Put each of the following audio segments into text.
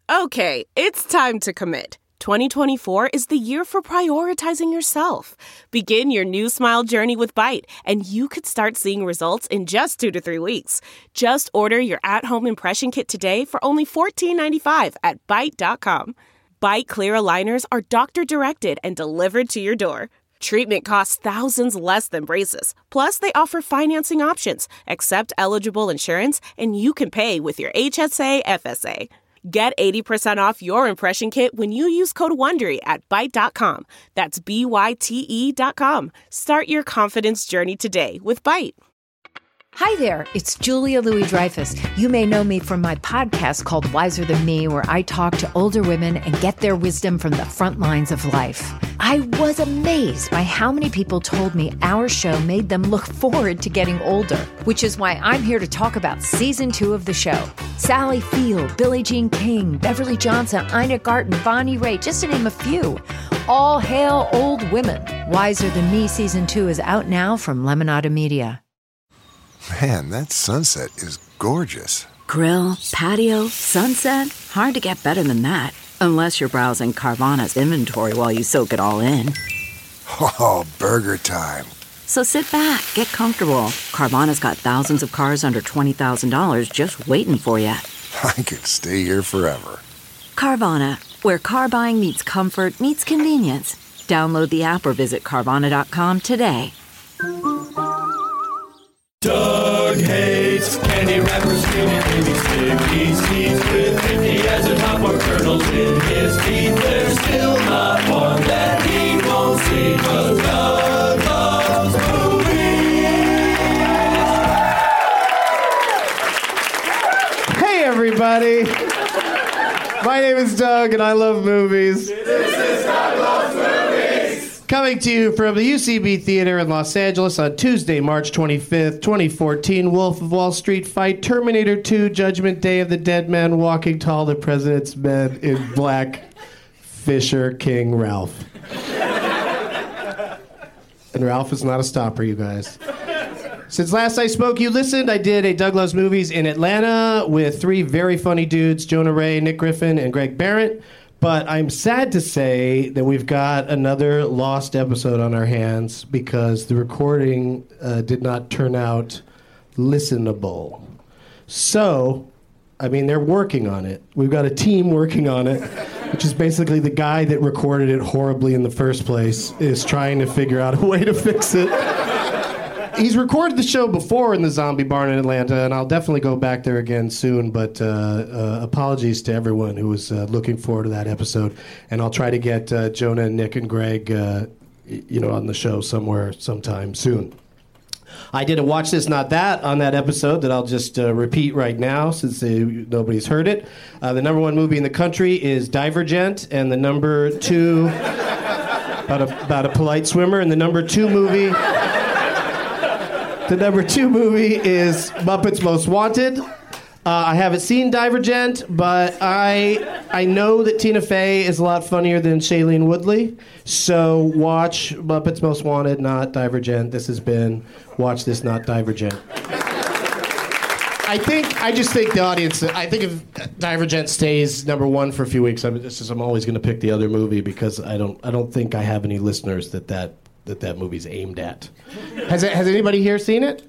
Okay, it's time to commit. 2024 is the year for prioritizing yourself. Begin your new smile journey with Byte, and you could start seeing results in just 2 to 3 weeks. Just order your at-home impression kit today for only $14.95 at Byte.com. Byte Clear aligners are doctor-directed and delivered to your door. Treatment costs thousands less than braces. Plus, they offer financing options, accept eligible insurance, and you can pay with your HSA FSA. Get 80% off your impression kit when you use code WONDERY at Byte.com. That's BYTE.com. Start your confidence journey today with Byte. Hi there, it's Julia Louis-Dreyfus. You may know me from my podcast called Wiser Than Me, where I talk to older women and get their wisdom from the front lines of life. I was amazed by how many people told me our show made them look forward to getting older, which is why I'm here to talk about season 2 of the show. Sally Field, Billie Jean King, Beverly Johnson, Ina Garten, Bonnie Raitt, just to name a few. All hail old women. Wiser Than Me season 2 is out now from Lemonada Media. Man, that sunset is gorgeous. Grill, patio, sunset. Hard to get better than that. Unless you're browsing Carvana's inventory while you soak it all in. Oh, burger time. So sit back, get comfortable. Carvana's got thousands of cars under $20,000 just waiting for you. I could stay here forever. Carvana, where car buying meets comfort, meets convenience. Download the app or visit Carvana.com today. Doug hates candy wrappers, screaming baby stickies. He's with 50 as a top or kernels in his teeth. There's still not one that he won't see, 'cause Doug loves movies. Hey everybody! My name is Doug and I love movies. This is Doug Loves Movies. Coming to you from the UCB Theater in Los Angeles on Tuesday, March 25th, 2014, Wolf of Wall Street fight, Terminator 2, Judgment Day of the Dead Man Walking Tall, the President's Men in Black, Fisher King Ralph. And Ralph is not a stopper, you guys. Since last I spoke, you listened. I did a Doug Loves Movies in Atlanta with 3 very funny dudes, Jonah Ray, Nick Griffin, and Greg Barrett. But I'm sad to say that we've got another lost episode on our hands because the recording did not turn out listenable. So, I mean, they're working on it. We've got a team working on it, which is basically the guy that recorded it horribly in the first place is trying to figure out a way to fix it. He's recorded the show before in the Zombie Barn in Atlanta, and I'll definitely go back there again soon, but apologies to everyone who was looking forward to that episode. And I'll try to get Jonah and Nick and Greg on the show sometime soon. I did a Watch This, Not That on that episode that I'll just repeat right now since nobody's heard it. The number 1 movie in the country is Divergent, and the number 2, about a polite swimmer, and the number 2 movie... The number 2 movie is Muppets Most Wanted. I haven't seen Divergent, but I know that Tina Fey is a lot funnier than Shailene Woodley. So watch Muppets Most Wanted, not Divergent. This has been Watch This, Not Divergent. I just think the audience, I think if Divergent stays number 1 for a few weeks, I'm always going to pick the other movie because I don't think I have any listeners that movie's aimed at. Has anybody here seen it?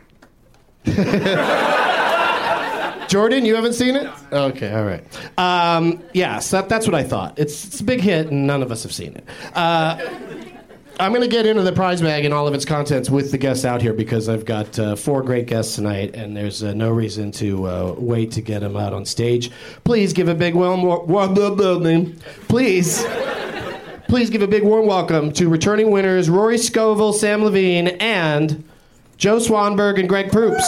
Jordan, you haven't seen it? Okay, all right. So that's what I thought. It's a big hit, and none of us have seen it. I'm going to get into the prize bag and all of its contents with the guests out here because I've got 4 great guests tonight, and there's no reason to wait to get them out on stage. Please give a big Please give a big warm welcome to returning winners Rory Scovel, Sam Levine, and Joe Swanberg and Greg Proops.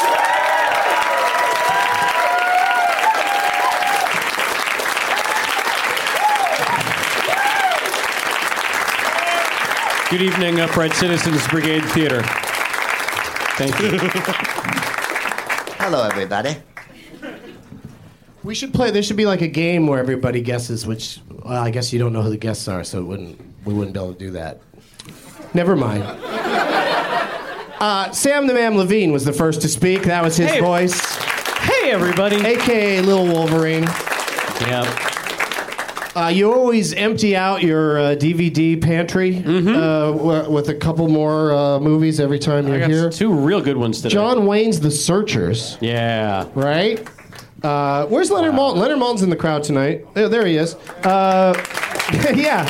Good evening, Upright Citizens Brigade Theater. Thank you. Hello, everybody. We should play. There should be like a game where everybody guesses which. Well, I guess you don't know who the guests are, so we wouldn't be able to do that. Never mind. Sam the Man Levine was the first to speak. That was his voice. Hey, everybody. A.K.A. Little Wolverine. Yeah. You always empty out your DVD pantry with a couple more movies every time you're I got here. two real good ones today. John Wayne's The Searchers. Yeah. Right? Where's Leonard Maltin? Leonard Maltin's in the crowd tonight. There he is. Yeah.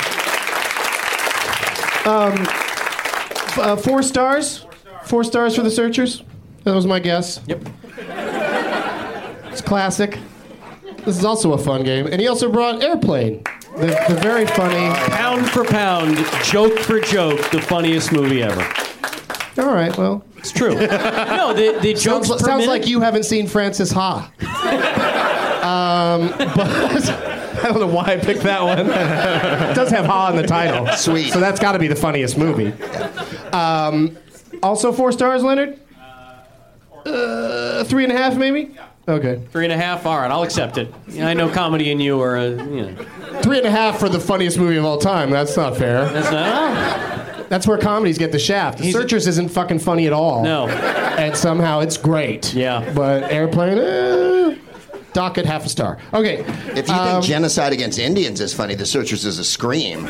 4 stars? 4 stars for The Searchers? That was my guess. Yep. It's classic. This is also a fun game. And he also brought Airplane, the very funny... Pound for pound, joke for joke, the funniest movie ever. All right, well... It's true. No, the jokes per Sounds minute- like you haven't seen Francis Ha. But I don't know why I picked that one. It does have Ha in the title. Sweet. So that's got to be the funniest movie. Also 4 stars, Leonard? 3.5 maybe? Okay. 3.5. All right, I'll accept it. Yeah, I know comedy and you are, 3.5 for the funniest movie of all time. That's not fair. That's not. That's where comedies get the shaft. The Searchers isn't fucking funny at all. No. And somehow it's great. Yeah. But Airplane, docket 0.5 star. Okay. If you think genocide against Indians is funny, The Searchers is a scream.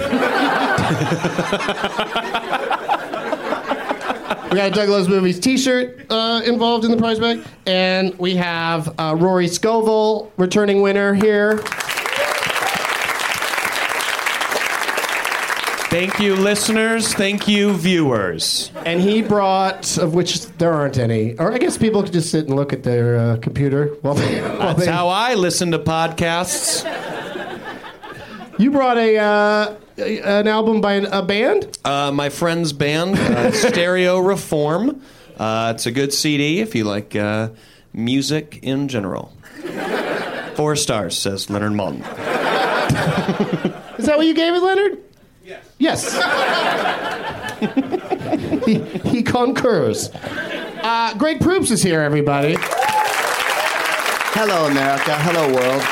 We got a Doug Loves Movies t-shirt involved in the prize bag. And we have Rory Scovel, returning winner here. Thank you, listeners. Thank you, viewers. And he brought, of which there aren't any, or I guess people could just sit and look at their computer while they... That's how I listen to podcasts. You brought an album by a band? My friend's band, Stereo Reform. It's a good CD if you like music in general. 4 stars, says Leonard Maltin. Is that what you gave it, Leonard? Yes. He concurs. Greg Proops is here, everybody. Hello, America. Hello, world.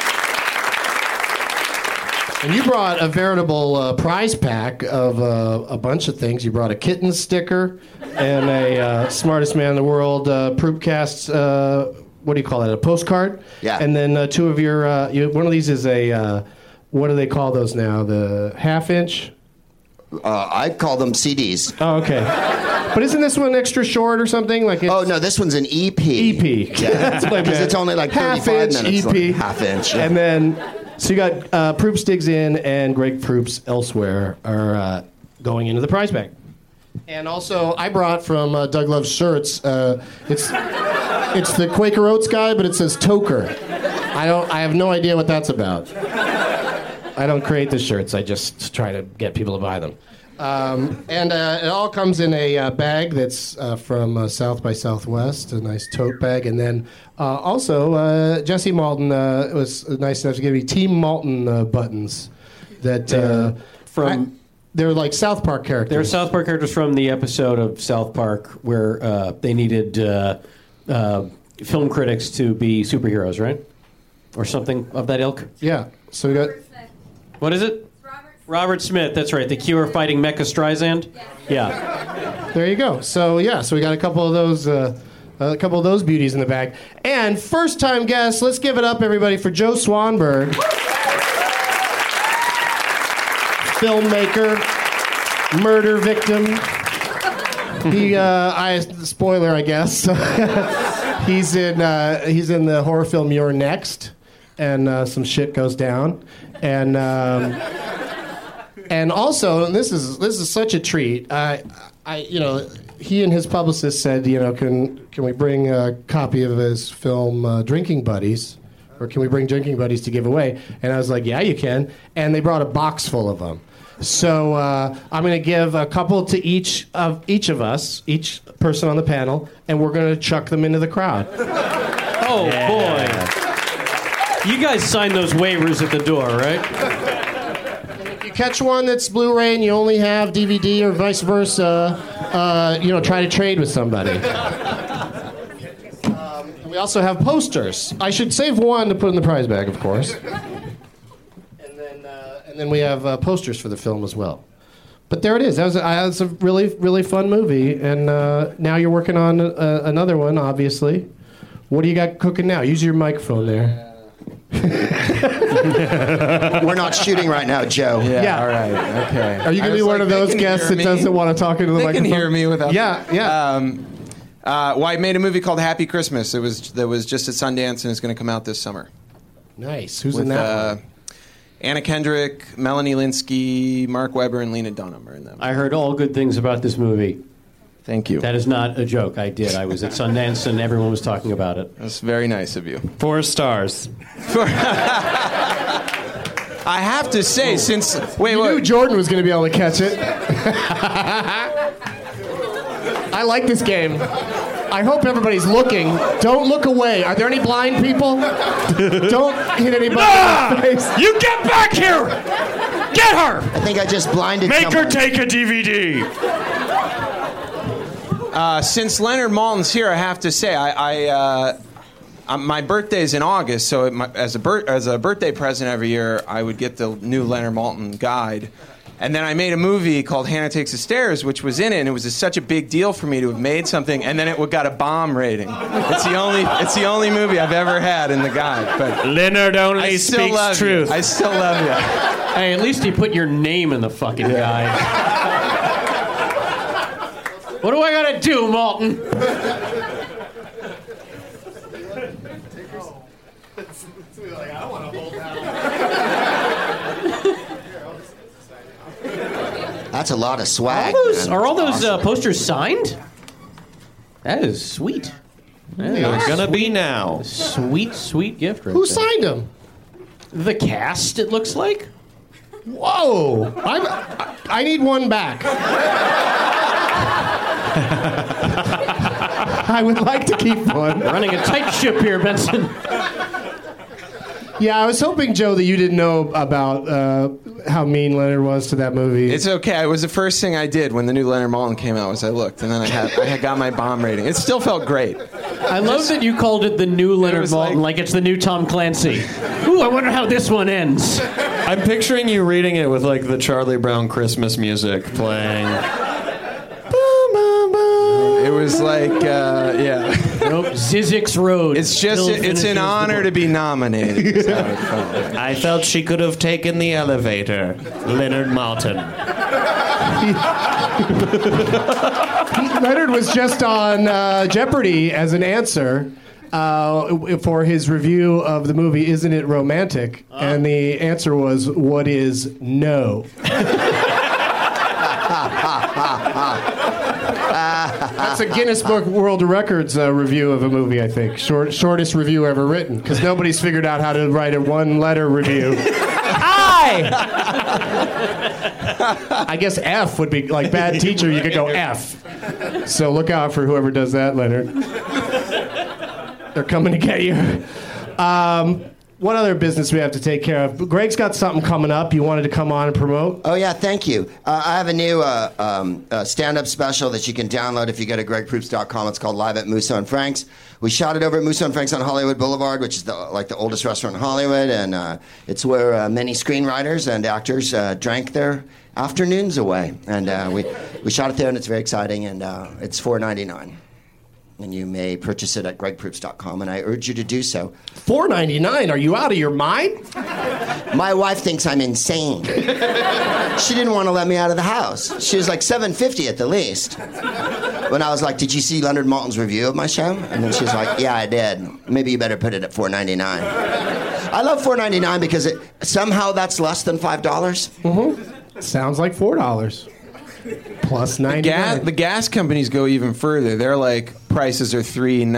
And you brought a veritable prize pack of a bunch of things. You brought a kitten sticker and a Smartest Man in the World Proopcast, what do you call that, a postcard? Yeah. And then 2 of your, one of these is a, what do they call those now, the half-inch? I call them CDs. Oh, okay. But isn't this one extra short or something? Like it's Oh, no, this one's an EP. EP. Yeah, That's what I because meant. it's only like 35 half-inch minutes. EP. Like half inch. Yeah. And then, so you got Proops Digs In and Greg Proops Elsewhere are going into the prize bag. And also, I brought from Doug Loves Shirts, it's the Quaker Oats guy, but it says Toker. I have no idea what that's about. I don't create the shirts. I just try to get people to buy them. And it all comes in a bag that's from South by Southwest, a nice tote bag. And then also, Jesse Maltin was nice enough to give me Team Maltin buttons. That they're like South Park characters. They're South Park characters from the episode of South Park where they needed film critics to be superheroes, right? Or something of that ilk. Yeah. So we got... What is it? Robert Smith, that's right. The Cure fighting Mecha Streisand. Yeah. There you go. So yeah, so we got a couple of those beauties in the bag. And first time guest, let's give it up everybody for Joe Swanberg. Filmmaker, murder victim. Spoiler, I guess. He's in the horror film You're Next, and some shit goes down. And also, and this is such a treat. He and his publicist said, can we bring a copy of his film Drinking Buddies, or can we bring Drinking Buddies to give away? And I was like, yeah, you can. And they brought a box full of them. So I'm going to give a couple to each of us, each person on the panel, and we're going to chuck them into the crowd. Oh, boy. You guys signed those waivers at the door, right? If you catch one that's Blu-ray and you only have DVD or vice versa, try to trade with somebody. We also have posters. I should save one to put in the prize bag, of course. And then we have posters for the film as well. But there it is. That was a really, really fun movie. And now you're working on another one, obviously. What do you got cooking now? Use your microphone there. We're not shooting right now, Joe. Yeah. All right. Okay. Are you going to be one of those guests that doesn't want to talk into the They microphone? can hear me without. Yeah. Well, I made a movie called Happy Christmas. That was just at Sundance and it's going to come out this summer. Nice. Who's With in that one? Anna Kendrick, Melanie Linsky, Mark Webber, and Lena Dunham are in that. I heard all good things about this movie. Thank you. That is not a joke. I did. I was at Sundance and everyone was talking about it. That's very nice of you. 4 stars. I have to say, since You knew Jordan was going to be able to catch it. I like this game. I hope everybody's looking. Don't look away. Are there any blind people? Don't hit anybody in the face. You get back here! Get her! I think I just blinded Make someone. her take a DVD. Since Leonard Maltin's here, I have to say, my birthday's in August, so as a birthday present every year, I would get the new Leonard Maltin guide. And then I made a movie called Hannah Takes the Stairs, which was in it, and it was such a big deal for me to have made something, and then it got a bomb rating. It's the only movie I've ever had in the guide. But Leonard only I still speaks love truth. you. I still love you. Hey, at least he put your name in the fucking guide. What do I gotta do, Maltin? That's a lot of swag. Are all those posters signed? That is sweet. They're gonna be now. Sweet, sweet gift. Right Who there. signed them? The cast, it looks like. Whoa! I need one back. I would like to keep one. Running a tight ship here, Benson. Yeah, I was hoping, Joe, that you didn't know about how mean Leonard was to that movie. It's okay. It was the first thing I did when the new Leonard Maltin came out. Was I looked, and then I had got my bomb rating. It still felt great. I love that you called it the new Leonard was Maltin, like it's the new Tom Clancy. Ooh, I wonder how this one ends. I'm picturing you reading it with like the Charlie Brown Christmas music playing. It was like, yeah. Nope, Zizix Road. It's just, it's an honor to be nominated. I felt she could have taken the elevator. Leonard Maltin. Leonard was just on Jeopardy as an answer for his review of the movie Isn't It Romantic? And the answer was, what is no? That's a Guinness Book World Records review of a movie, I think. Shortest review ever written, because nobody's figured out how to write a one-letter review. I guess F would be, like bad teacher, you could go F. So look out for whoever does that, Leonard. They're coming to get you. What other business we have to take care of? Greg's got something coming up you wanted to come on and promote. Oh, yeah, thank you. I have a new stand-up special that you can download if you go to gregproops.com. It's called Live at Musso and Frank's. We shot it over at Musso and Frank's on Hollywood Boulevard, which is the oldest restaurant in Hollywood, and it's where many screenwriters and actors drank their afternoons away. And we shot it there, and it's very exciting, and it's $4.99. And you may purchase it at gregproops.com, and I urge you to do so. $4.99? Are you out of your mind? My wife thinks I'm insane. She didn't want to let me out of the house. She was like $7.50 at the least. When I was like, did you see Leonard Maltin's review of my show? And then she was like, yeah, I did. Maybe you better put it at $4.99. I love $4.99 because somehow that's less than $5. Mm-hmm. Sounds like $4. Plus 99. The gas companies go even further. They're like, prices are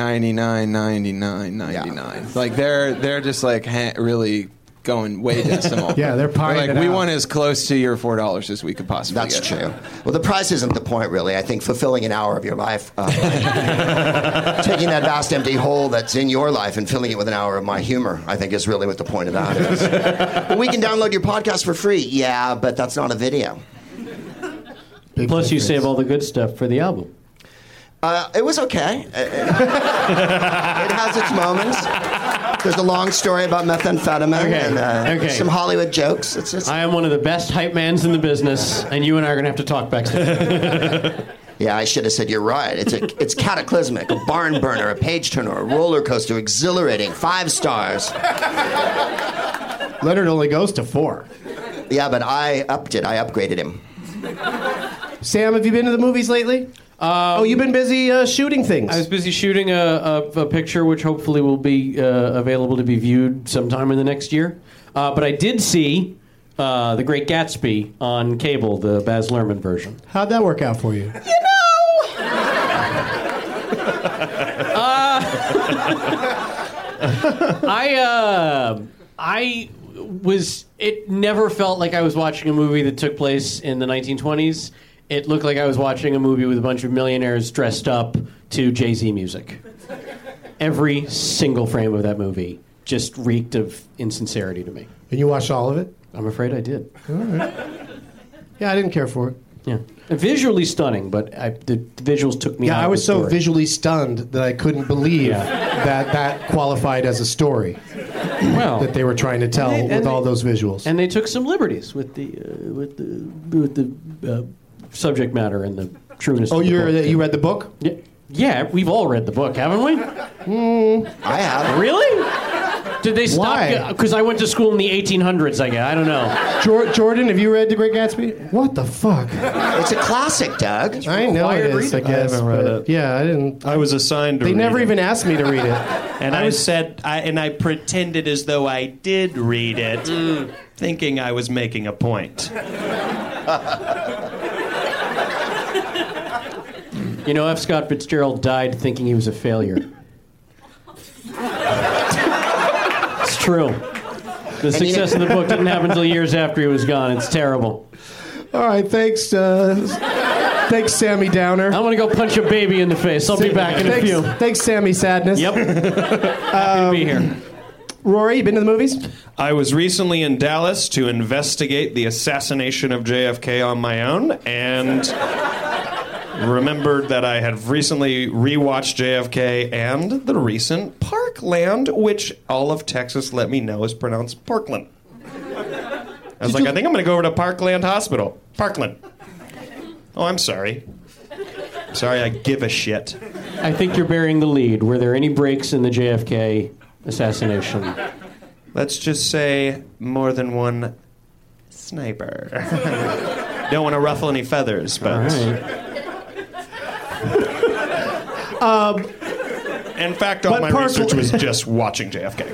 $3.99.99. Like they're just like really going way decimal. Yeah, they're partying like it we out. want as close to your $4 as we could possibly That's get. true. Well, the price isn't the point, really. I think fulfilling an hour of your life, taking that vast empty hole that's in your life and filling it with an hour of my humor, I think is really what the point of that is. But we can download your podcast for free. Yeah, but that's not a video. Plus, you save all the good stuff for the album. It was okay. It has its moments. There's a long story about methamphetamine and some Hollywood jokes. It's I am one of the best hype mans in the business, and you and I are going to have to talk backstage. Yeah, I should have said you're right. It's cataclysmic, a barn burner, a page turner, a roller coaster, exhilarating, 5 stars. Leonard only goes to 4. Yeah, but I upped it. I upgraded him. Sam, have you been to the movies lately? You've been busy shooting things. I was busy shooting a picture which hopefully will be available to be viewed sometime in the next year. But I did see The Great Gatsby on cable, the Baz Luhrmann version. How'd that work out for you? It never felt like I was watching a movie that took place in the 1920s. It looked like I was watching a movie with a bunch of millionaires dressed up to Jay-Z music. Every single frame of that movie just reeked of insincerity to me. And you watched all of it? I'm afraid I did. All right. Yeah, I didn't care for it. Yeah. Visually stunning, but the visuals took me out. Yeah, I was of the so story. visually stunned that I couldn't believe that qualified as a story. Well, that they were trying to tell with all those visuals. And they took some liberties with the subject matter and the trueness. Oh, of the book. you read the book? Yeah, we've all read the book, haven't we? I have. Really? Did they stop? Because I went to school in the 1800s, I guess. I don't know. Jordan, have you read The Great Gatsby? What the fuck? It's a classic, Doug. I know it is, I guess. I haven't read it. Yeah, I didn't. I was assigned to read it. They never even asked me to read it. And I pretended as though I did read it, thinking I was making a point. You know, F. Scott Fitzgerald died thinking he was a failure. It's true. The success of the book didn't happen until years after he was gone. It's terrible. All right, thanks, thanks, Sammy Downer. I'm going to go punch a baby in the face. I'll be back in a few. Thanks, Sammy Sadness. Yep. Happy to be here. Rory, you been to the movies? I was recently in Dallas to investigate the assassination of JFK on my own, and remembered that I had recently rewatched JFK and the recent Parkland, which all of Texas let me know is pronounced Parkland. I was like, I think I'm going to go over to Parkland Hospital. Parkland. Oh, I'm sorry. Sorry, I give a shit. I think you're bearing the lead. Were there any breaks in the JFK assassination? Let's just say more than one sniper. Don't want to ruffle any feathers, but... All right. In fact, all my research was just watching JFK.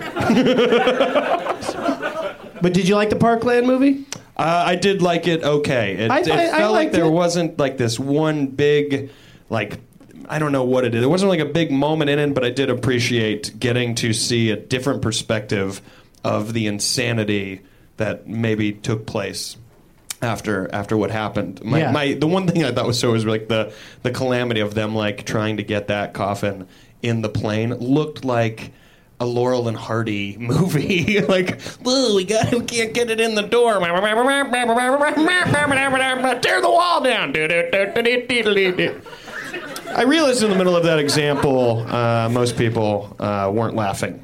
But did you like the Parkland movie? I did like it okay. It felt like there wasn't like this one big, like, I don't know what it is. There wasn't like a big moment in it, but I did appreciate getting to see a different perspective of the insanity that maybe took place after what happened. The one thing I thought was like the calamity of them like trying to get that coffin in the plane looked like a Laurel and Hardy movie. Like, we can't get it in the door. Tear the wall down. I realized in the middle of that example, most people weren't laughing.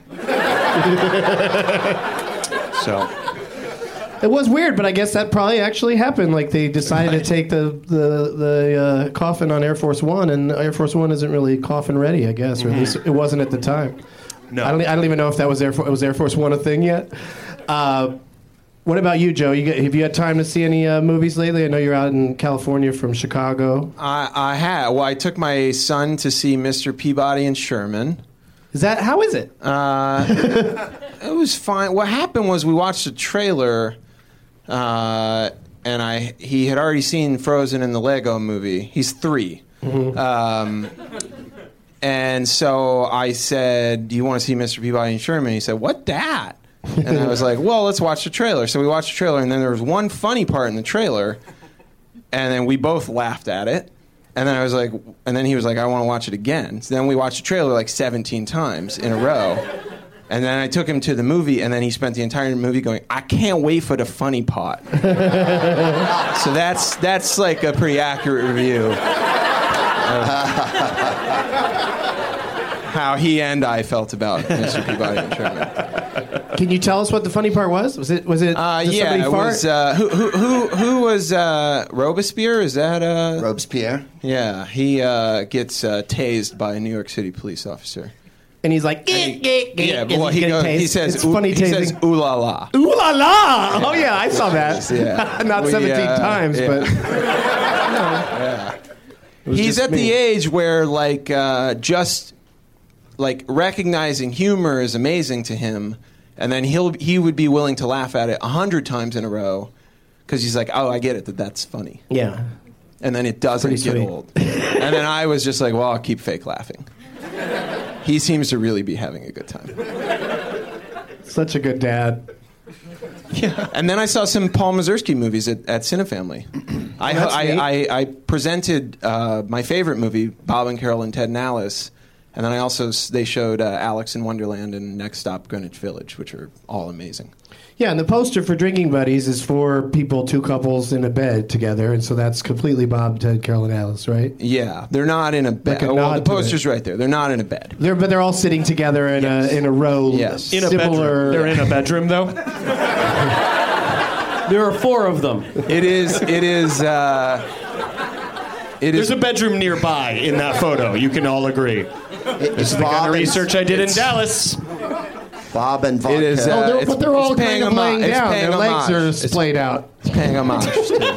So. It was weird, but I guess that probably actually happened. Like they decided to take the coffin on Air Force One, and Air Force One isn't really coffin ready, I guess, or at least it wasn't at the time. No, I don't even know if that was was Air Force One a thing yet. What about you, Joe? Have you had time to see any movies lately? I know you're out in California from Chicago. I have. Well, I took my son to see Mr. Peabody and Sherman. How is it? It was fine. What happened was we watched a trailer, and he had already seen Frozen and the Lego Movie. He's 3. Mm-hmm. And so I said, do you want to see Mr. Peabody and Sherman? He said, what that? And I was like, well, let's watch the trailer. So we watched the trailer, and then there was one funny part in the trailer, and then we both laughed at it. And then I was like, and then he was like, I want to watch it again. So then we watched the trailer like 17 times in a row. And then I took him to the movie, and then he spent the entire movie going, I can't wait for the funny part. So that's like a pretty accurate review of how he and I felt about Mr. Peabody and Sherman. Can you tell us what the funny part was? Was it? Did somebody it fart? was. Who was Robespierre? Is that Robespierre? Yeah, he gets tased by a New York City police officer. And he's like, yeah, well, he says, it's funny he tasing. says, ooh la la. Ooh la la! Oh yeah, I saw that. Yeah. Not 17 times, yeah. but Yeah. He's at the age where, like, just like recognizing humor is amazing to him, and then he would be willing to laugh at it 100 times in a row because he's like, oh, I get it, that's funny. Yeah. And then it doesn't get old. And then I was just like, well, I'll keep fake laughing. He seems to really be having a good time. Such a good dad. Yeah. And then I saw some Paul Mazursky movies at Cinefamily. I presented my favorite movie, Bob and Carol and Ted and Alice, and then they showed Alex in Wonderland and Next Stop Greenwich Village, which are all amazing. Yeah, and the poster for Drinking Buddies is for two couples in a bed together, and so that's completely Bob, Ted, Carol, and Alice, right? Yeah, they're not in a bed. The poster's right there. They're not in a bed. But they're all sitting together in a row. Yes, in a bedroom. They're in a bedroom, though. There are 4 of them. There's a bedroom nearby in that photo. You can all agree. This is the kind of research I did in Dallas. Bob and vodka. It is, but they're all kind of laying down. Their legs are splayed out. It's paying homage.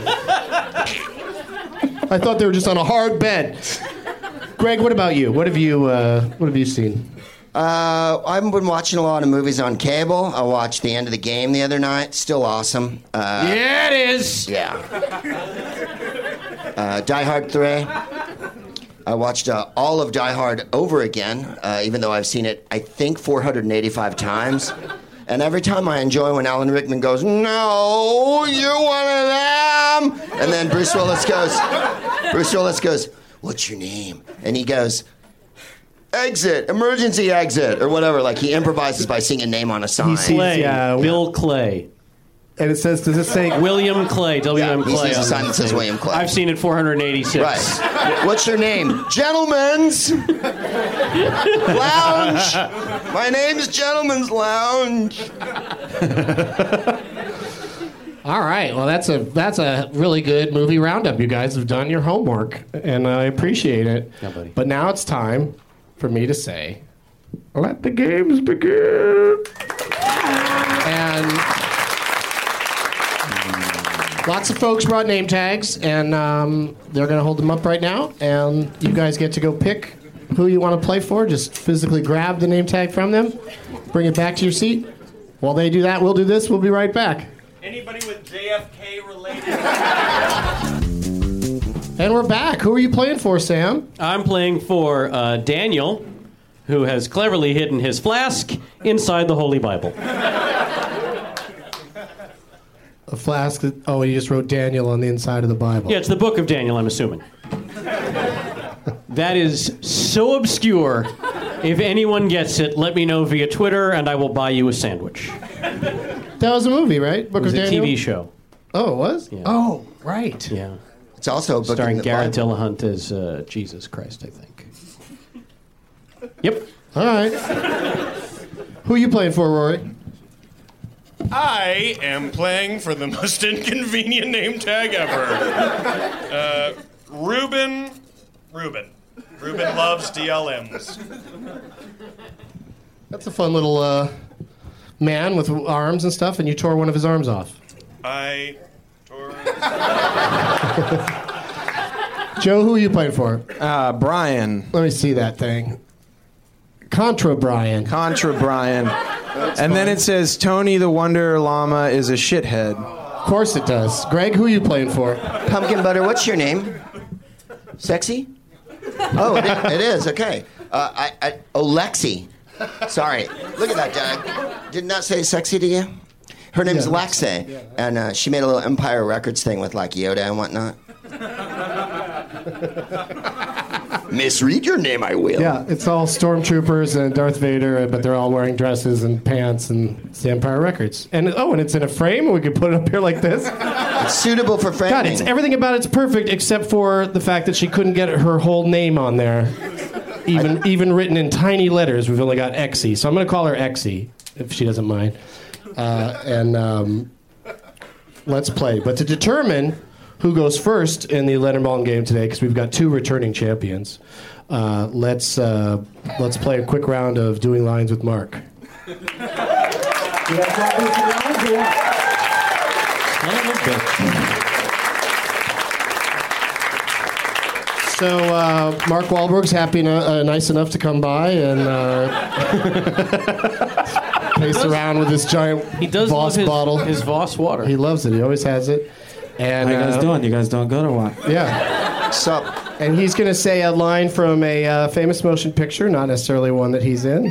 I thought they were just on a hard bed. Greg, what about you? What have you seen? I've been watching a lot of movies on cable. I watched The End of the Game the other night. Still awesome. Yeah, it is. Yeah. Die Hard 3. I watched all of Die Hard over again, even though I've seen it, I think, 485 times. And every time I enjoy when Alan Rickman goes, "No, you're one of them." And then Bruce Willis goes, "What's your name?" And he goes, "Exit, emergency exit," or whatever. Like, he improvises by seeing a name on a sign. Bill Clay. And it says, does it say William Clay? W.M. He Clay. sees a sign that says William Clay. I've seen it 486. Right. What's your name? Gentlemen's Lounge. My name's Gentlemen's Lounge. All right. Well, that's a really good movie roundup. You guys have done your homework, and I appreciate it. Yeah, buddy. But now it's time for me to say, let the games begin. And lots of folks brought name tags, and they're going to hold them up right now. And you guys get to go pick who you want to play for. Just physically grab the name tag from them, bring it back to your seat. While they do that, we'll do this. We'll be right back. Anybody with JFK related? And we're back. Who are you playing for, Sam? I'm playing for Daniel, who has cleverly hidden his flask inside the Holy Bible. A flask. Oh, you just wrote Daniel on the inside of the Bible. Yeah, it's the book of Daniel, I'm assuming. That is so obscure. If anyone gets it, let me know via Twitter, and I will buy you a sandwich. That was a movie, right? Book It was of a Daniel? TV show. Oh, it was? Yeah. Oh, right. Yeah. It's also a book starring in the Garrett Bible. Dillahunt as Jesus Christ, I think. Yep. All right. Who are you playing for, Rory? I am playing for the most inconvenient name tag ever. Ruben loves DLMs. That's a fun little man with arms and stuff, and you tore one of his arms off. I tore... Joe, who are you playing for? Brian. Let me see that thing. Contra Brian. And then it says, Tony the Wonder Llama is a shithead. Of course it does. Greg, who are you playing for? Pumpkin Butter, what's your name? Sexy? Oh, it is. Okay. Lexi. Sorry. Look at that, Doug. Did not say sexy to you? Her name's Lexi, and she made a little Empire Records thing with, like, Yoda and whatnot. Misread your name, I will. Yeah, it's all stormtroopers and Darth Vader, but they're all wearing dresses and pants, and it's the Empire Records. And it's in a frame, and we can put it up here like this. It's suitable for framing. God, everything about it's perfect except for the fact that she couldn't get her whole name on there. Even written in tiny letters, we've only got Exy. So I'm going to call her Exy. if she doesn't mind. Let's play. But to determine who goes first in the Leonard Maltin game today, because we've got 2 returning champions, let's play a quick round of doing lines with Mark. So Mark Wahlberg's nice enough to come by and pace around with this giant Voss bottle. His Voss water. He loves it. He always has it. And how you guys doing? You guys doing good or what? Yeah. Sup? And he's going to say a line from a famous motion picture, not necessarily one that he's in.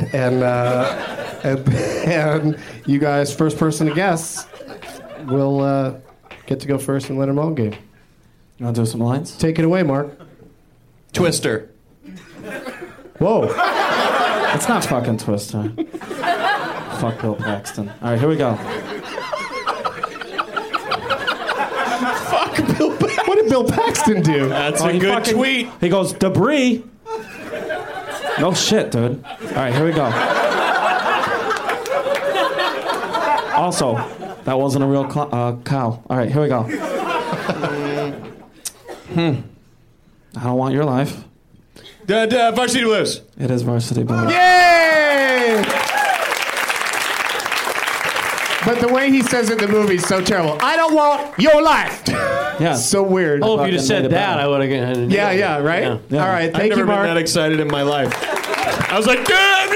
And you guys, first person to guess, will get to go first in the Leonard Maltin game. You want to do some lines? Take it away, Mark. Twister. Whoa. It's not fucking Twister. Fuck Bill Paxton. All right, here we go. Fuck Bill Paxton. What did Bill Paxton do? That's a good tweet. He goes, debris. No shit, dude. All right, here we go. Also, that wasn't a real cow. All right, here we go. I don't want your life. Varsity Blues. It is Varsity Blues. Yay! But the way he says it in the movie is so terrible. I don't want your life. Yeah. So weird. Oh, if you'd have said that, I would have. Yeah, right? Yeah. Yeah. All right, thank I've you, never Mark. been that excited in my life. I was like,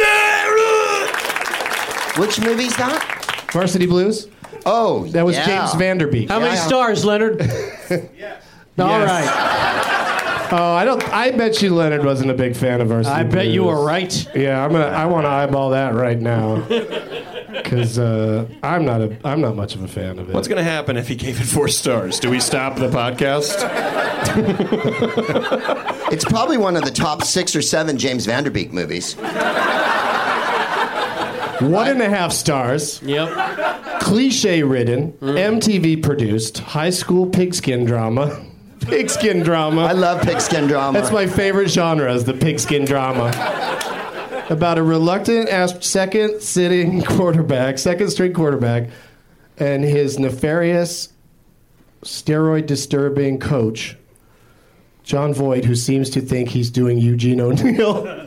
Which movie's that? Varsity Blues? Oh, That was yeah. James Vanderbeek. How many stars, Leonard? All right. Oh, I bet you Leonard wasn't a big fan of Varsity I Blues. bet you were right. Yeah, I want to eyeball that right now. Because I'm not much of a fan of it. what's going to happen if he gave it 4 stars? Do we stop the podcast? It's probably one of the top 6 or 7 James Vanderbeek movies. 1.5 stars. Yep. Cliche-ridden, MTV produced, high school pigskin drama. Pigskin drama. I love pigskin drama. That's my favorite genre, is the pigskin drama. About a reluctant second-string quarterback, and his nefarious, steroid-disturbing coach, John Voight, who seems to think he's doing Eugene O'Neill.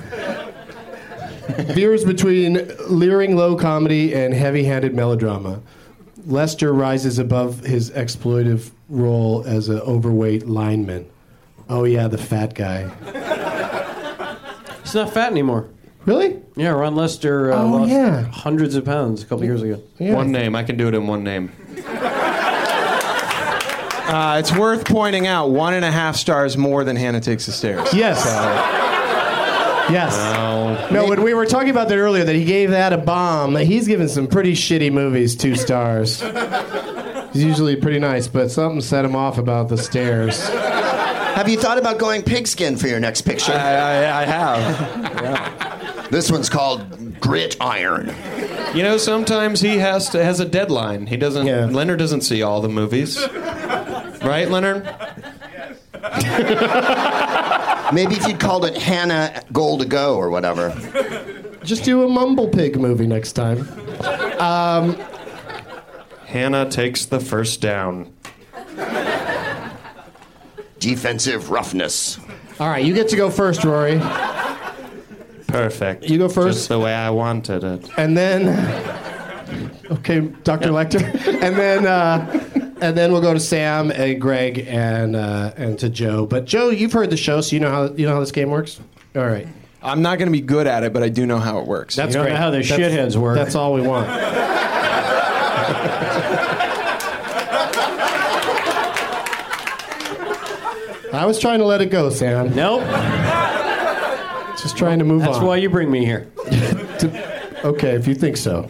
Veers between leering low comedy and heavy-handed melodrama. Lester rises above his exploitive role as an overweight lineman. Oh yeah, the fat guy. He's not fat anymore. Really? Yeah, Ron Lester lost hundreds of pounds a couple years ago. Yeah. One name. I can do it in one name. It's worth pointing out 1.5 stars more than Hannah Takes the Stairs. Yes. Yes. No, when we were talking about that earlier, that he gave that a bomb, he's given some pretty shitty movies 2 stars. He's usually pretty nice, but something set him off about the stairs. Have you thought about going pigskin for your next picture? I have. Yeah. This one's called Grit Iron. You know, sometimes he has a deadline. He doesn't. Yeah. Leonard doesn't see all the movies, right, Leonard? Maybe if you'd called it Hannah Goal to Go or whatever. Just do a Mumble Pig movie next time. Hannah Takes the First Down. Defensive roughness. All right, you get to go first, Rory. Perfect. You go first. Just the way I wanted it. And then, okay, Dr. Lecter. And then we'll go to Sam and Greg and to Joe. But Joe, you've heard the show, so you know how this game works. All right. I'm not going to be good at it, but I do know how it works. That's You don't great. know how the shitheads work. That's all we want. I was trying to let it go, Sam. Nope. Just trying to move on. That's why you bring me here. Okay, if you think so.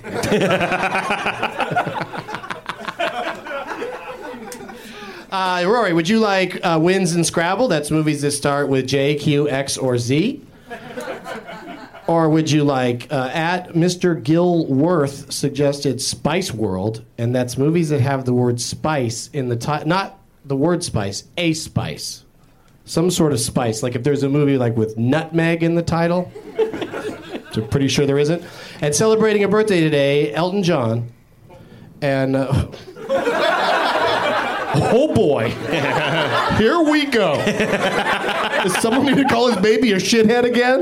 Rory, would you like wins in Scrabble? That's movies that start with J, Q, X, or Z. Or would you like, at Mr. Gilworth suggested Spice World, and that's movies that have the word spice in the title, not the word spice, a spice. Some sort of spice. Like if there's a movie like with nutmeg in the title. I'm pretty sure there isn't. And celebrating a birthday today, Elton John. And oh boy, here we go. Is someone going to call his baby a shithead again?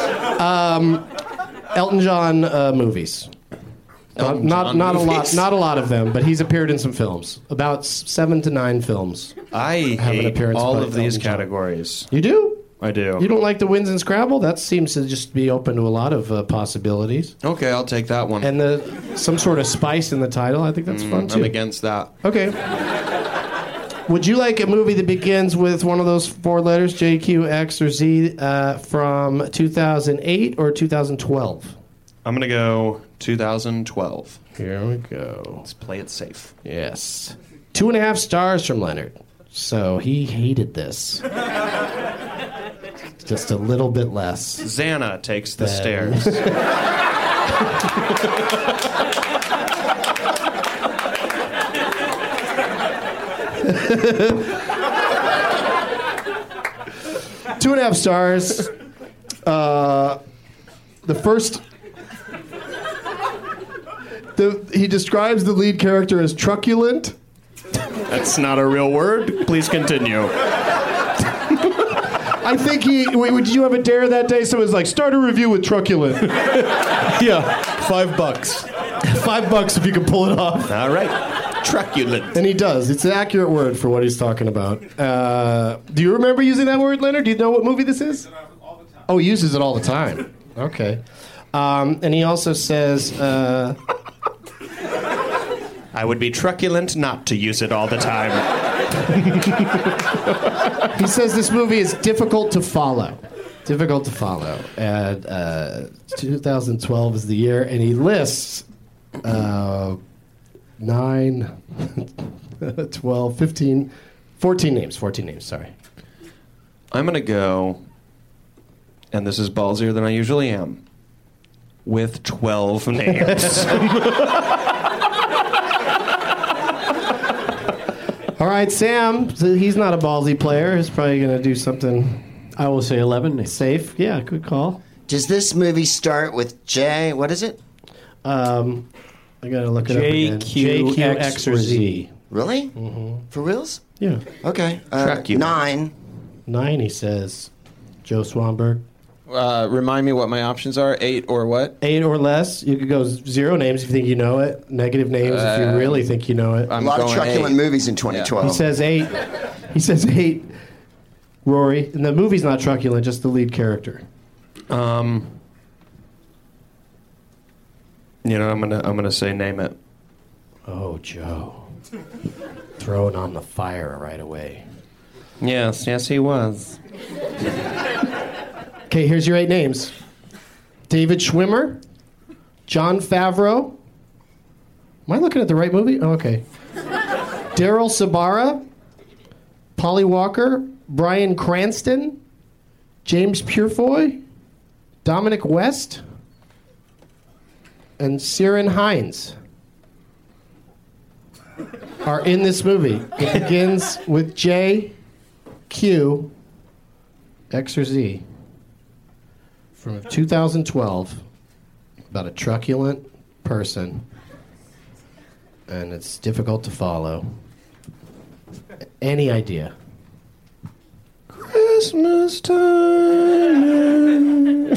Elton John movies. Not a lot of them, but he's appeared in some films. About 7 to 9 films. I hate all of these categories. You do? I do. You don't like the wins in Scrabble? That seems to just be open to a lot of possibilities. Okay, I'll take that one. And some sort of spice in the title. I think that's fun too. I'm against that. Okay. Would you like a movie that begins with one of those 4 letters, J, Q, X, or Z, from 2008 or 2012? I'm going to go 2012. Here we go. Let's play it safe. Yes. 2.5 stars from Leonard. So he hated this. Just a little bit less. Xana takes the stairs. Two and a half stars. The first... he describes the lead character as truculent. That's not a real word. Please continue. I think did you have a dare that day? So it was like, start a review with truculent. Yeah, $5. $5 if you can pull it off. All right. Truculent. And he does. It's an accurate word for what he's talking about. Do you remember using that word, Leonard? Do you know what movie this is? All the time. Oh, he uses it all the time. Okay. And he also says... I would be truculent not to use it all the time. He says this movie is difficult to follow. Difficult to follow. And 2012 is the year, and he lists 9, 12, 15, 14 names. 14 names, sorry. I'm going to go, and this is ballsier than I usually am, with 12 names. All right, Sam. So he's not a ballsy player. He's probably going to do something. I will say 11 names. Safe. Yeah, good call. Does this movie start with J? What is it? I got to look it up again. J, Q, X, or Z. Really? Mm-hmm. For reals? Yeah. Okay. 9. 9, he says. Joe Swanberg. Remind me what my options are. 8 or what? 8 or less. You could go 0 names if you think you know it. Negative names if you really think you know it. A lot of truculent movies in 2012. He says 8. He says 8. Rory. And the movie's not truculent, just the lead character. I'm gonna say name it. Oh, Joe. Throwing on the fire right away. Yes, he was. Okay, here's your 8 names. David Schwimmer, Jon Favreau. Am I looking at the right movie? Oh, okay. Daryl Sabara, Polly Walker, Bryan Cranston, James Purefoy, Dominic West, and Ciarán Hinds are in this movie. It begins with J, Q, X, or Z. From 2012, about a truculent person, and it's difficult to follow. Any idea? Christmas time.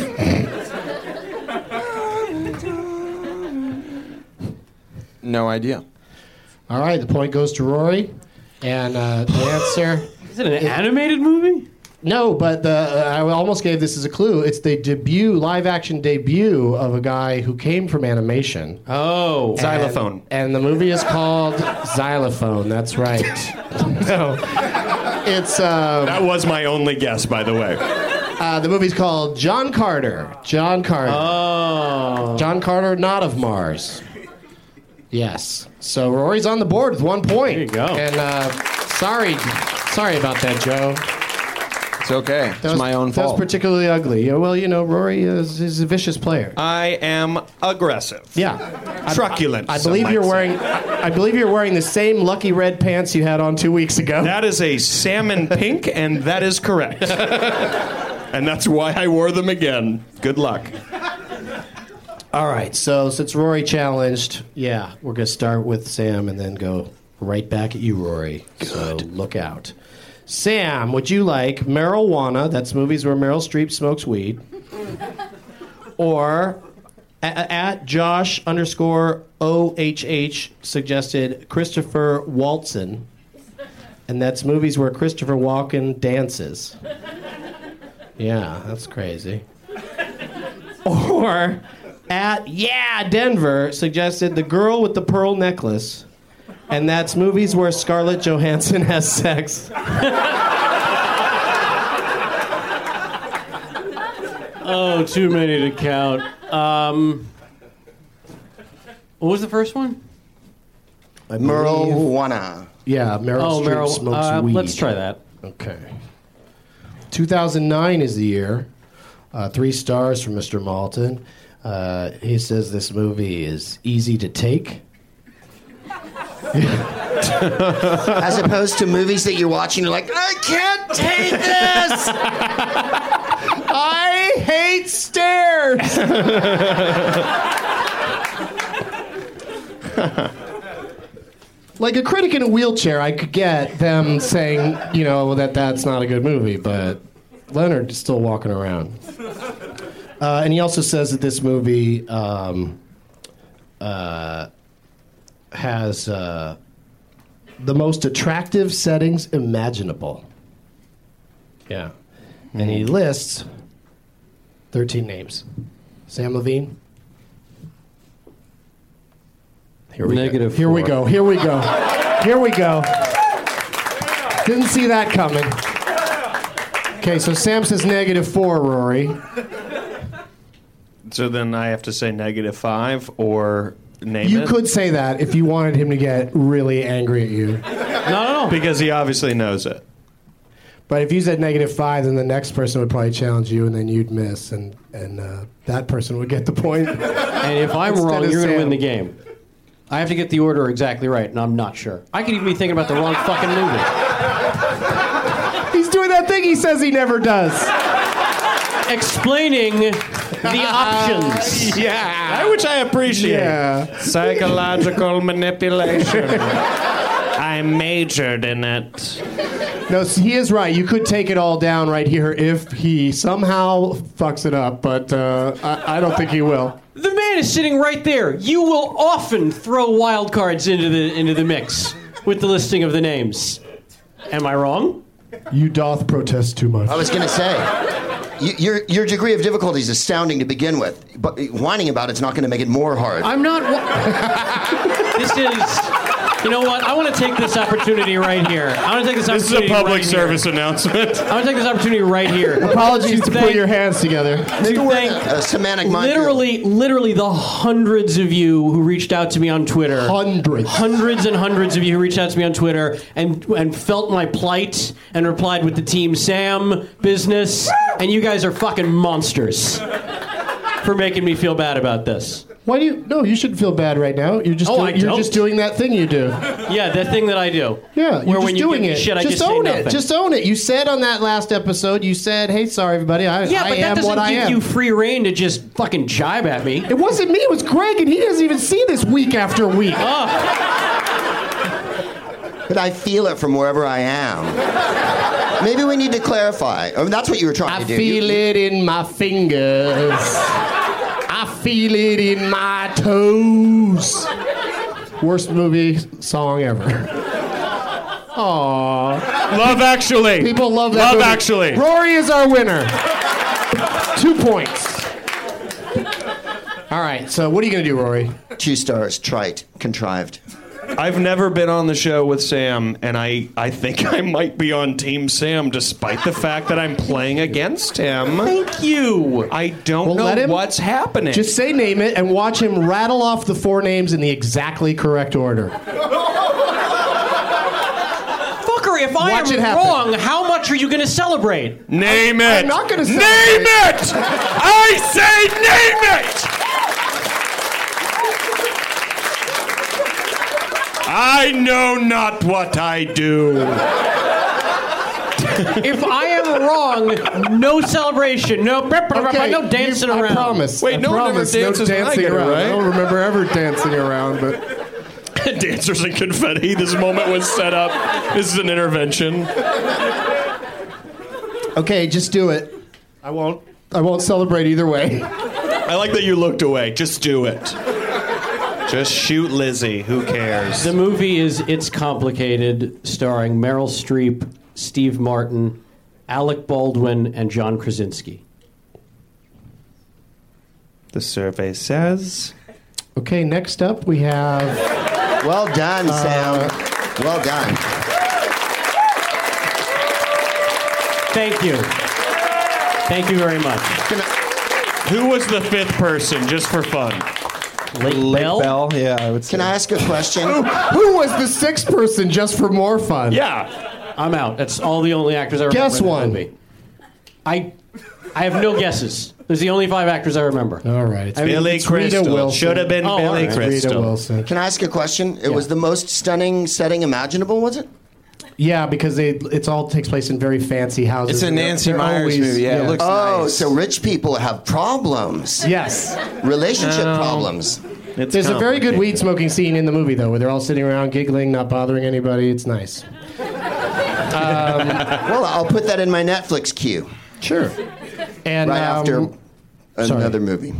No idea. All right, the point goes to Rory, and the answer... Is it an animated movie? No, but I almost gave this as a clue. It's the live-action debut of a guy who came from animation. Oh. Xylophone. And the movie is called Xylophone. That's right. No. It's... that was my only guess, by the way. The movie's called John Carter. John Carter. Oh. John Carter, not of Mars. Yes. So Rory's on the board with 1 point. There you go. And sorry about that, Joe. It's okay. It's my own fault. That's particularly ugly. Yeah, well, Rory is a vicious player. I am aggressive. Yeah. Truculent. I believe you're wearing the same lucky red pants you had on 2 weeks ago. That is a salmon pink, and that is correct. And that's why I wore them again. Good luck. All right, so since Rory challenged, we're going to start with Sam and then go right back at you, Rory. Good. So look out. Sam, would you like marijuana, that's movies where Meryl Streep smokes weed, or at Josh_OHH suggested Christopher Waltzen, and that's movies where Christopher Walken dances. Yeah, that's crazy. Or at Denver suggested The Girl with the Pearl Necklace, and that's movies where Scarlett Johansson has sex. Oh, too many to count. What was the first one? Marijuana. Yeah, Meryl Streep smokes weed. Let's try that. Okay. 2009 is the year. 3 stars from Mr. Malton. He says this movie is easy to take. As opposed to movies that you're watching, you're like, I can't take this! I hate stairs! Like a critic in a wheelchair, I could get them saying, that's not a good movie, but Leonard is still walking around. And he also says that this movie has the most attractive settings imaginable. Yeah. And he lists 13 names. Sam Levine? Here we Negative go. Here we go. Here we go. Here we go. Didn't see that coming. Okay, so Sam says -4, Rory. So then I have to say -5 or name it? You could say that if you wanted him to get really angry at you. No. Because he obviously knows it. But if you said -5, then the next person would probably challenge you, and then you'd miss, and that person would get the point. And if I'm wrong, you're going to win the game. I have to get the order exactly right, and I'm not sure. I could even be thinking about the wrong fucking movie. He's doing that thing he says he never does. Explaining the options. Which I appreciate. Yeah. Psychological manipulation. I majored in it. No, he is right. You could take it all down right here if he somehow fucks it up, but I don't think he will. The man is sitting right there. You will often throw wild cards into the mix with the listing of the names. Am I wrong? You doth protest too much. I was going to say, your degree of difficulty is astounding to begin with, but whining about it's not going to make it more hard. I'm not. This is. You know what? I want to take this opportunity right here. This is a public service announcement. I want to take this opportunity right here. Apologies to put your hands together. To thank a semantic literally the hundreds of you who reached out to me on Twitter. Hundreds and hundreds of you who reached out to me on Twitter and felt my plight and replied with the Team Sam business. And you guys are fucking monsters for making me feel bad about this. Why do you? No, you shouldn't feel bad right now. You're just just doing that thing you do. Yeah, that thing that I do. Yeah, you're just doing it. Shit, I just own it. Just own it. You said on that last episode, you said, "Hey, sorry everybody, I am what I am." Yeah, but that doesn't give you free reign to just fucking jibe at me. It wasn't me. It was Greg, and he doesn't even see this week after week. But I feel it from wherever I am. Maybe we need to clarify. I mean, that's what you were trying to do. I feel it in my fingers. I feel it in my toes. Worst movie song ever. Aww. Love Actually. People love that movie. Love Actually. Rory is our winner. 2 points. All right, so what are you going to do, Rory? 2 stars, trite, contrived. I've never been on the show with Sam, and I think I might be on Team Sam, despite the fact that I'm playing against him. Thank you. I don't know what's happening. Just say name it and watch him rattle off the 4 names in the exactly correct order. Fucker, if I am wrong, how much are you going to celebrate? Name it. I'm not going to celebrate. Name it! I say name it! I know not what I do. If I am wrong, no celebration, no dancing around. I promise. Wait, no one ever dances when I get it, right? I don't remember ever dancing around, but dancers and confetti. This moment was set up. This is an intervention. Okay, just do it. I won't celebrate either way. I like that you looked away. Just do it. Just shoot Lizzie. Who cares? The movie is It's Complicated, starring Meryl Streep, Steve Martin, Alec Baldwin, and John Krasinski. The survey says... Okay, next up we have... Well done, Sam. Well done. Thank you. Thank you very much. Who was the fifth person, just for fun? Lake Bell? Yeah, I would say. Can I ask a question? Who was the sixth person just for more fun? Yeah. I'm out. That's all the only actors I remember. Guess one. I have no guesses. There's the only 5 actors I remember. All right. Billy Crystal. Should have been Billy Crystal. Rita Wilson. Can I ask a question? It was the most stunning setting imaginable, was it? Yeah, because it all takes place in very fancy houses. It's a Nancy Meyers movie. Yeah, it looks nice. So rich people have problems. Yes. Relationship problems. There's a very good weed smoking scene in the movie, though, where they're all sitting around giggling, not bothering anybody. It's nice. Well, I'll put that in my Netflix queue. Sure. And right after another movie.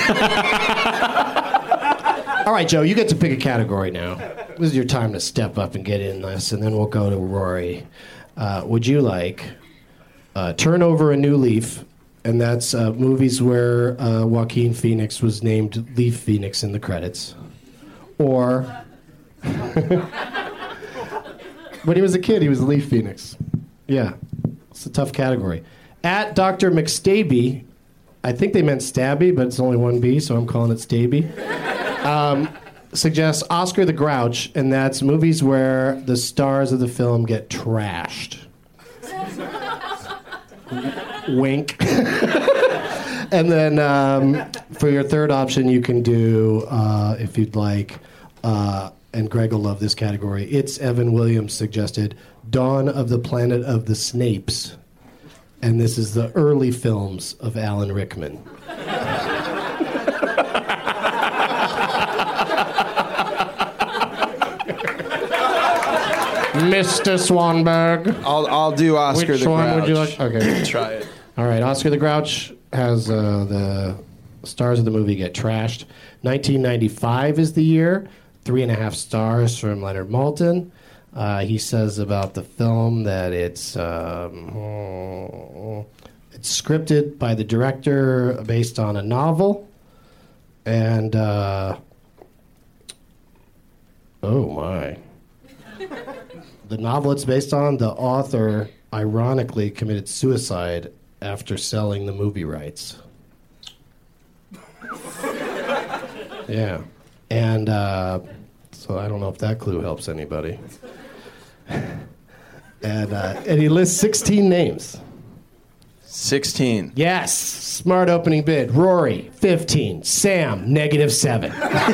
All right, Joe, you get to pick a category now. This is your time to step up and get in this, and then we'll go to Rory. Would you like Turn Over a New Leaf? And that's movies where Joaquin Phoenix was named Leaf Phoenix in the credits. Or when he was a kid, he was Leaf Phoenix. Yeah, it's a tough category. At Dr. McStaby, I think they meant Stabby, but it's only one B, so I'm calling it Staby. Suggests Oscar the Grouch, and that's movies where the stars of the film get trashed. Wink. And then for your third option, you can do, if you'd like, and Greg will love this category, it's Evan Williams suggested Dawn of the Planet of the Snapes. And this is the early films of Alan Rickman. Mr. Swanberg. I'll do Oscar Which the one Grouch. would you like? Okay. Try it. All right, Oscar the Grouch has the stars of the movie get trashed. 1995 is the year. 3.5 stars from Leonard Maltin. He says about the film that it's scripted by the director based on a novel. And, oh my. The novel it's based on, the author ironically committed suicide after selling the movie rights. Yeah. And so I don't know if that clue helps anybody. And he lists 16 names. 16. Yes. Smart opening bid. Rory, 15. Sam, -7.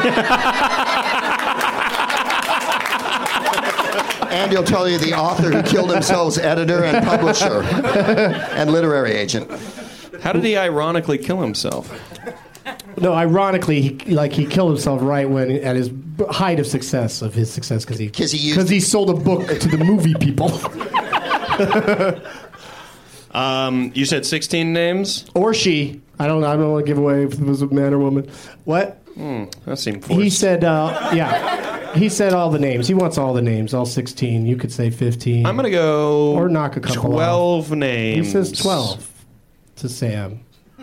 And he'll tell you the author who killed himself's editor and publisher and literary agent. How did he ironically kill himself? No, ironically, he killed himself right when at his height of success because he sold a book to the movie people. You said 16 names? Or she. I don't want to give away if it was a man or woman. What? That seemed forced. He said, yeah. He said all the names. He wants all the names, all 16. You could say 15. I'm going to go... Or knock a couple 12 off. names. He says 12 to Sam.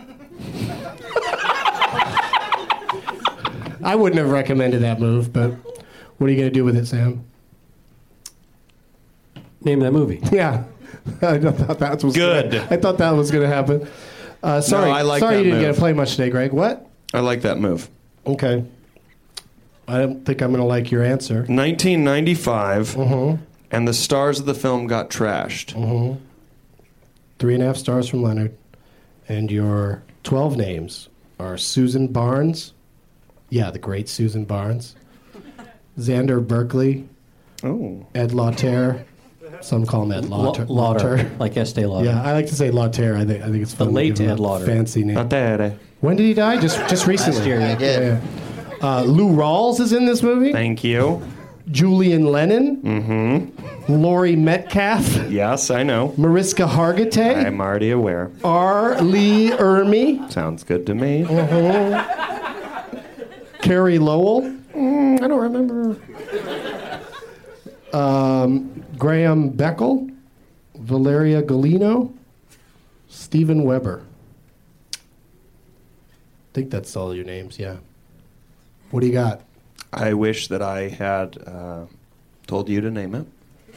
I wouldn't have recommended that move, but what are you going to do with it, Sam? Name that movie. Yeah. I thought that was good. I thought that was going to happen. Sorry, I like sorry that you didn't move. get to play much today, Greg. What? I like that move. Okay. I don't think I'm going to like your answer. 1995, and the stars of the film got trashed. 3.5 stars from Leonard. And your 12 names are Susan Barnes. Yeah, the great Susan Barnes. Xander Berkeley. Oh. Ed Lauter. Some call him Ed Lauter. Lauder, like Estee Lauder. Yeah, I like to say Lauter. I think it's fun. The late to give him Ed a Lauder. fancy name. Lauter. When did he die? Just recently. Last year, yeah. Yeah. Lou Rawls is in this movie. Thank you. Julian Lennon. Laurie Metcalf. Yes, I know. Mariska Hargitay. I'm already aware. R. Lee Ermey. Sounds good to me. Carrie Lowell. I don't remember. Graham Beckel. Valeria Golino. Steven Weber. I think that's all your names, yeah. What do you got? I wish that I had told you to name it.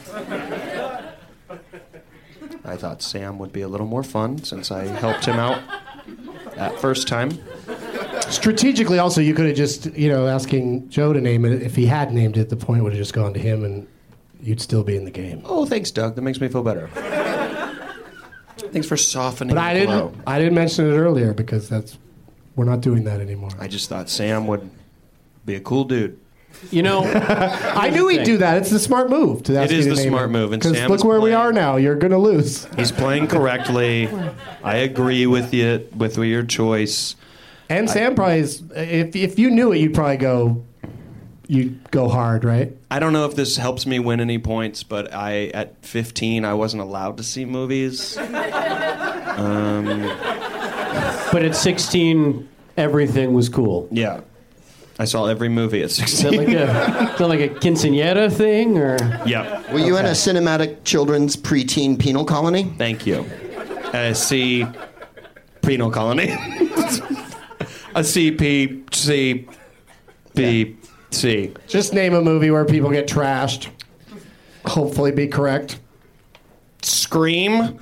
I thought Sam would be a little more fun since I helped him out that first time. Strategically, also, you could have just, asking Joe to name it. If he had named it, the point would have just gone to him and you'd still be in the game. Oh, thanks, Doug. That makes me feel better. Thanks for softening But the blow. I didn't mention it earlier because we're not doing that anymore. I just thought Sam would be a cool dude. I knew he'd do that. It's the smart move to ask It is you to the name smart it. move, and Because Sam look is where we playing. are now. You're going to lose. He's playing correctly. I agree with you with your choice. And Sam probably is. If you knew it, you'd go hard, right? I don't know if this helps me win any points, but at 15 I wasn't allowed to see movies. But at 16, everything was cool. Yeah. I saw every movie at Is 16. that like a quinceañera thing, or? Yeah. Were you in a cinematic children's preteen penal colony? Thank you. C. Penal colony. A CPC. C. Just name a movie where people get trashed. Hopefully be correct. Scream.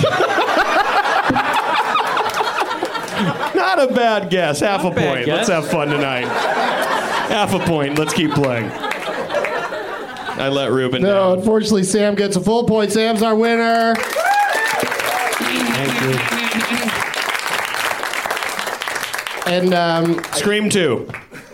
Not a bad guess. Half a point. Let's have fun tonight. Half a point. Let's keep playing. I let Ruben No, down. unfortunately, Sam gets a full point. Sam's our winner. Thank you. And Scream 2.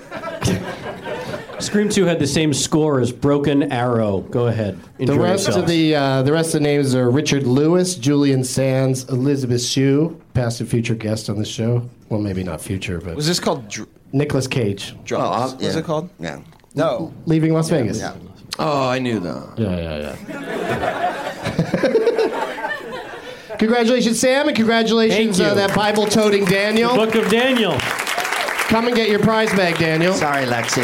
Scream 2 had the same score as Broken Arrow. Go ahead. Enjoy the rest yourself. of the rest of the names are Richard Lewis, Julian Sands, Elizabeth Shue, past and future guest on the show. Well, maybe not future, but Was this called Nicolas Cage. Drugs? yeah. Was it called? Yeah. No. Leaving Las Vegas. Yeah. Oh, I knew that. Yeah. Congratulations, Sam, and congratulations Thank you. that Bible-toting Daniel. Book of Daniel. Come and get your prize bag, Daniel. Sorry, Lexi.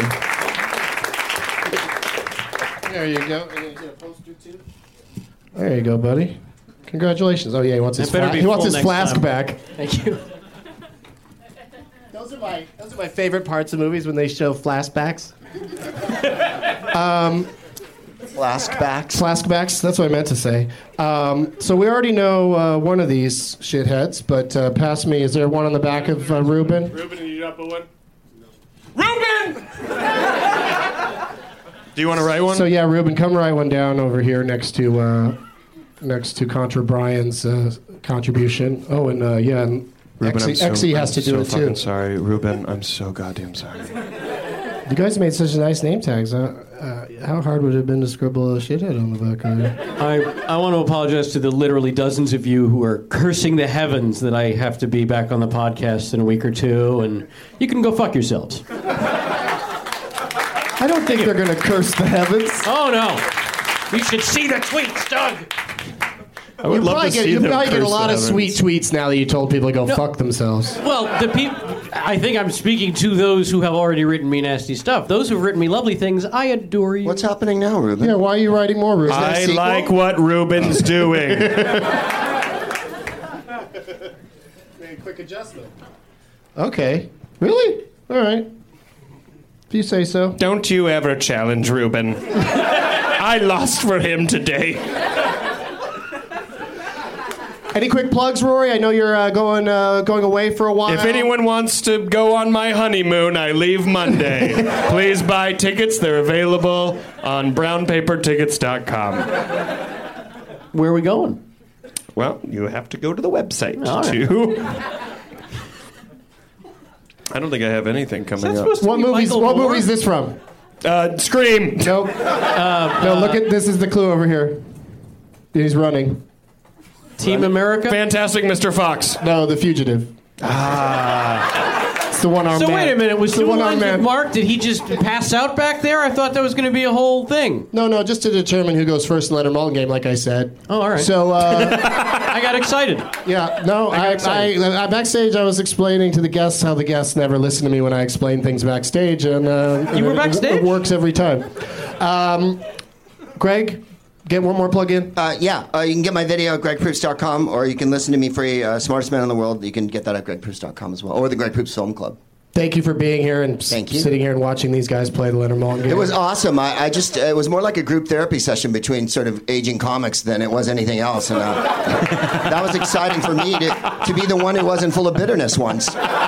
There you go. There you go, buddy. Congratulations. Oh yeah, he wants his, It better be he wants full his next flask time. back. Thank you. Those are my favorite parts of movies when they show flashbacks. Flashbacks. That's what I meant to say. So we already know one of these shitheads, but pass me. Is there one on the back of Ruben? Ruben, did you drop a one? Ruben! Do you want to write one? So yeah, Ruben, come write one down over here next to Contra Brian's contribution. Oh, and and Ruben, Exy has to do it fucking too. Sorry, Ruben. I'm so goddamn sorry. You guys made such nice name tags. How hard would it have been to scribble a shithead on the back of it? I want to apologize to the literally dozens of you who are cursing the heavens that I have to be back on the podcast in a week or two, and you can go fuck yourselves. I don't think they're going to curse the heavens. Oh, no. You should see the tweets, Doug. I would love to see You them probably get a curse lot the of heavens. sweet tweets now that you told people to go fuck themselves. Well, the people. I think I'm speaking to those who have already written me nasty stuff. Those who've written me lovely things, I adore you. What's happening now, Ruben? Yeah, why are you writing more, Ruben? I like what Ruben's doing. Made a quick adjustment. Okay. Really? All right. If you say so. Don't you ever challenge Ruben. I lost for him today. Any quick plugs, Rory? I know you're going away for a while. If anyone wants to go on my honeymoon, I leave Monday. Please buy tickets. They're available on brownpapertickets.com. Where are we going? Well, you have to go to the website All right. too. I don't think I have anything coming up. What movie is this from? Scream. Nope. No, look at this is the clue over here. He's running. Team America? Fantastic Mr. Fox. No, The Fugitive. It's the one-armed man. So wait a minute, was the Two one-armed Lines man. with Mark? Did he just pass out back there? I thought that was going to be a whole thing. No, just to determine who goes first in the Leonard Maltin game, like I said. Oh, all right. So, I got excited. Yeah, no, I backstage I was explaining to the guests how the guests never listen to me when I explain things backstage, and you were backstage? It works every time. Greg, get one more plug in. You can get my video at gregproops.com, or you can listen to me free. Smartest Man in the World. You can get that at gregproops.com as well, or the Greg Proops Film Club. Thank you for being here and sitting here and watching these guys play the Leonard Maltin game. It was awesome. It was more like a group therapy session between sort of aging comics than it was anything else. And that was exciting for me to be the one who wasn't full of bitterness once.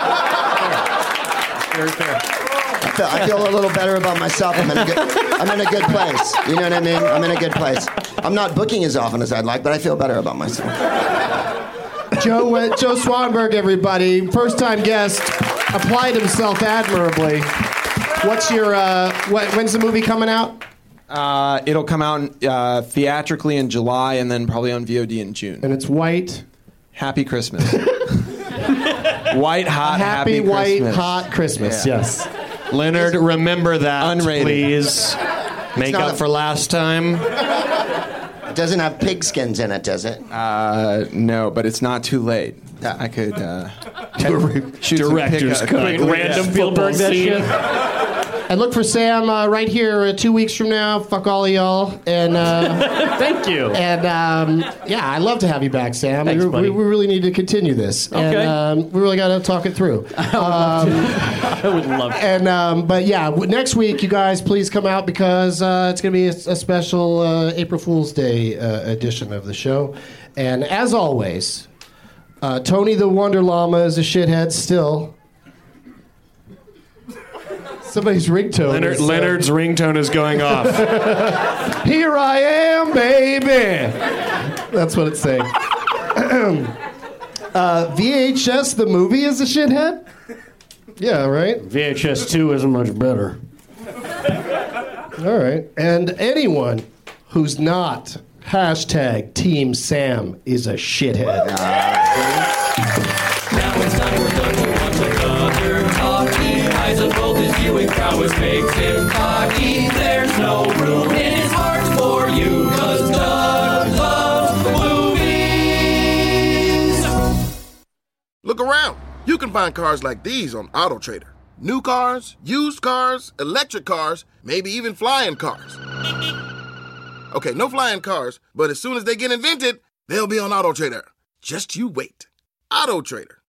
Very fair. I feel a little better about myself. I'm in a good place. You know what I mean? I'm in a good place. I'm not booking as often as I'd like, but I feel better about myself. Joe Swanberg, everybody. First-time guest. Applied himself admirably. What's your, when's the movie coming out? It'll come out theatrically in July and then probably on VOD in June. And it's white. Happy Christmas. White, hot, happy white, Christmas. hot Christmas, yes. Leonard, remember that, Unrated. Please. Make up for last time. It doesn't have pig skins in it, does it? No, but it's not too late. I could shoot Director's some cut. Random Spielberg that shit. And look for Sam right here 2 weeks from now. Fuck all of y'all. And thank you. And I'd love to have you back, Sam. Thanks, buddy. We really need to continue this. Okay. And we really got to talk it through. I would love to. And but yeah, next week, you guys, please come out because it's going to be a special April Fool's Day edition of the show. And as always, Tony the Wonder Llama is a shithead still. Somebody's ringtone. Leonard's ringtone is going off. Here I am, baby. That's what it's saying. VHS, the movie, is a shithead? Yeah, right? VHS 2 isn't much better. All right. And anyone who's not hashtag Team Sam is a shithead. Now it's time we're done to watch another talkie. Eyes of gold, his viewing prowess makes him cocky. There's no room in his heart for you, 'cause Doug loves movies. Look around. You can find cars like these on AutoTrader. New cars, used cars, electric cars, maybe even flying cars. Okay, no flying cars, but as soon as they get invented, they'll be on AutoTrader. Just you wait. AutoTrader.